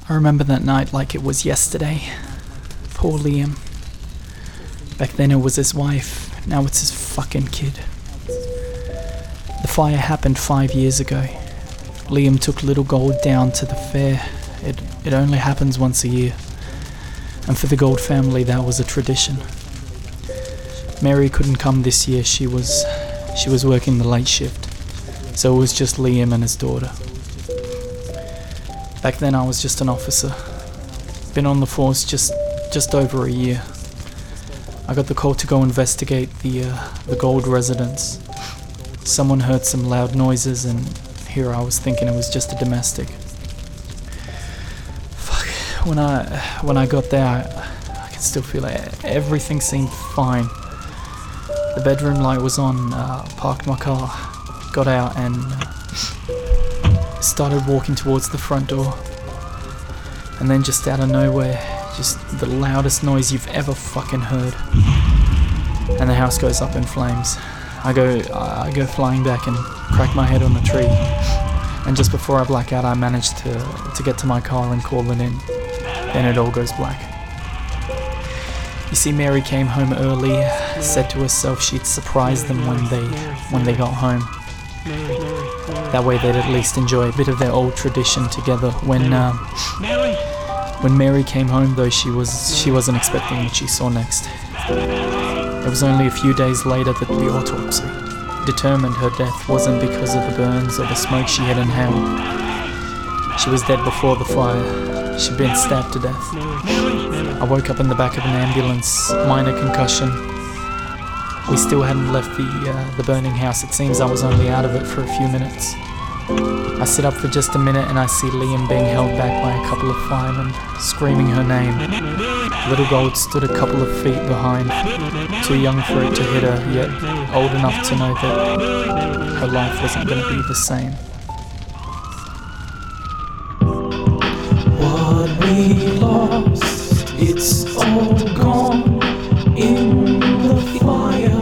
I remember that night like it was yesterday. Poor Liam. Back then it was his wife, now it's his fucking kid. The fire happened 5 years ago. Liam took Little Gold down to the fair. It only happens once a year. And for the Gold family that was a tradition. Mary couldn't come this year, she was working the late shift. So it was just Liam and his daughter. Back then I was just an officer. Been on the force just over a year. I got the call to go investigate the Gold residence. Someone heard some loud noises and here I was thinking it was just a domestic. Fuck, when I got there I can still feel it. Everything seemed fine. The bedroom light was on, parked my car, got out and started walking towards the front door. And then just out of nowhere, just the loudest noise you've ever fucking heard. And the house goes up in flames. I go flying back and crack my head on the tree. And just before I black out, I managed to get to my car and call it in. Then it all goes black. You see, Mary came home early, said to herself she'd surprise them when they got home. That way they'd at least enjoy a bit of their old tradition together. When Mary came home though, she wasn't expecting what she saw next. It was only a few days later that the autopsy determined her death wasn't because of the burns or the smoke she had inhaled. She was dead before the fire. She'd been stabbed to death. I woke up in the back of an ambulance, minor concussion. We still hadn't left the burning house. It seems I was only out of it for a few minutes. I sit up for just a minute and I see Liam being held back by a couple of firemen, screaming her name. Little Gold stood a couple of feet behind, too young for it to hit her, yet old enough to know that her life wasn't going to be the same. What we lost, it's all gone in the fire.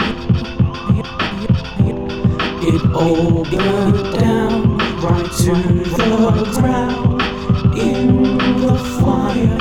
It all burned down right to the ground in the fire.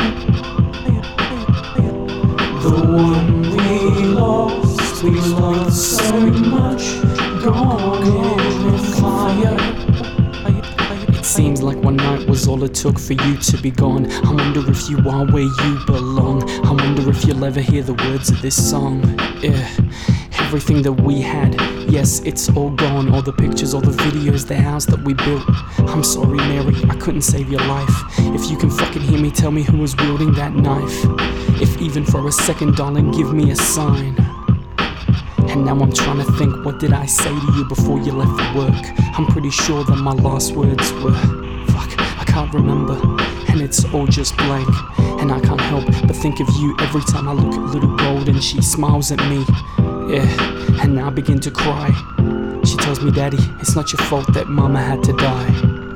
The one we lost so much, gone in the fire. It seems like one night was all it took for you to be gone. I wonder if you are where you belong. I wonder if you'll ever hear the words of this song. Yeah. Everything that we had, yes, it's all gone. All the pictures, all the videos, the house that we built. I'm sorry, Mary, I couldn't save your life. If you can fucking hear me, tell me who was wielding that knife. If even for a second, darling, give me a sign. And now I'm trying to think, what did I say to you before you left for work? I'm pretty sure that my last words were, fuck, I can't remember. And it's all just blank. And I can't help but think of you every time I look at Little Gold and she smiles at me. Yeah, and I begin to cry. She tells me, Daddy, it's not your fault that Mama had to die.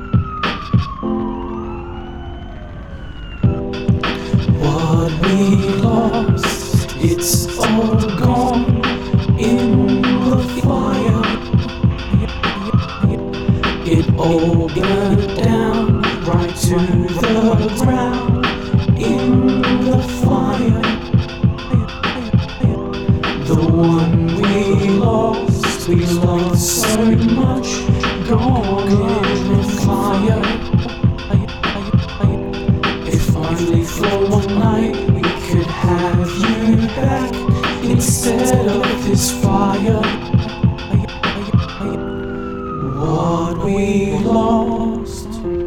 What we lost, it's all gone in the fire. It all burned down right to the ground in the fire. The one we lost so much, gone in the fire. If only for one night we could have you back instead of this fire. What we lost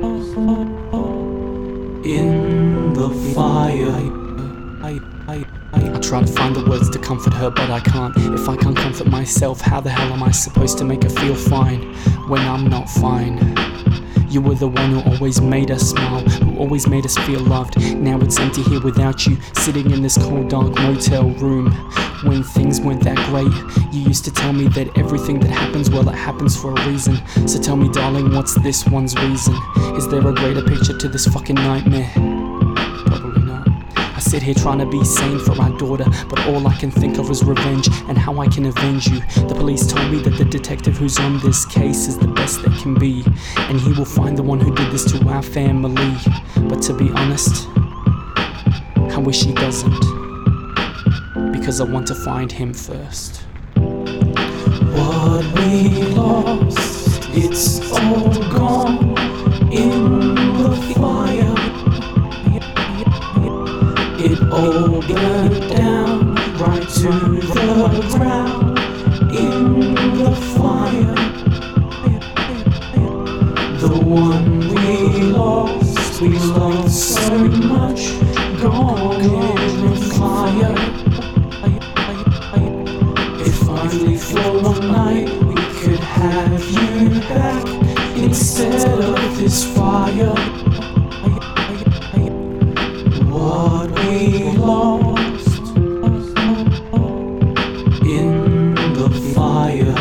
in the fire. I try to find the words to comfort her, but I can't. If I can't comfort myself, how the hell am I supposed to make her feel fine when I'm not fine? You were the one who always made us smile, who always made us feel loved. Now it's empty here without you, sitting in this cold dark motel room. When things weren't that great, you used to tell me that everything that happens, well, it happens for a reason. So tell me, darling, what's this one's reason? Is there a greater picture to this fucking nightmare? Probably not. I sit here trying to be sane for our daughter, but all I can think of is revenge and how I can avenge you. The police told me that the detective who's on this case is the best that can be, and he will find the one who did this to our family. But to be honest, I wish he doesn't, because I want to find him first. What we lost, it's all gone in the fire. It all burned down right to the ground in the fire. The one we lost so much, gone in the fire. If only for one night we could have you back instead of this fire. What we lost in the fire.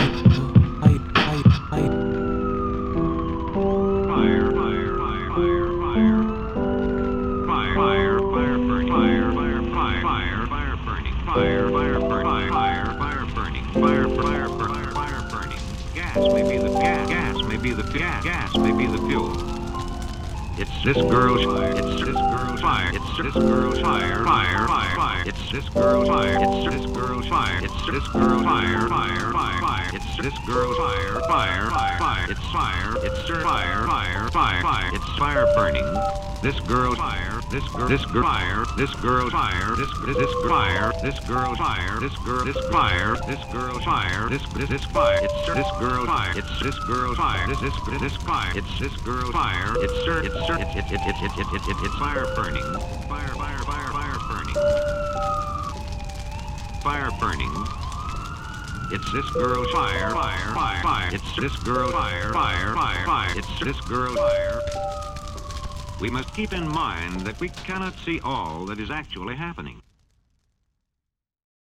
Gas may be the fuel. It's this girl's fire. It's this girl's fire. It's this girl's fire. Fire. It's this girl's fire. It's this girl's fire. It's this girl's fire. Fire. It's this girl's fire. Fire. It's fire. It's fire. It's fire burning. This girl's fire. This girl fire. This girl's fire. This fire. This girl's fire. This fire. This girl's fire. This fire. It's this girl's fire. It's this girl's fire. This fire. It's this girl's fire. It's fire burning. Fire burning. Fire burning. It's this girl's fire. Fire. It's this girl's fire. Fire. It's this girl's fire. We must keep in mind that we cannot see all that is actually happening.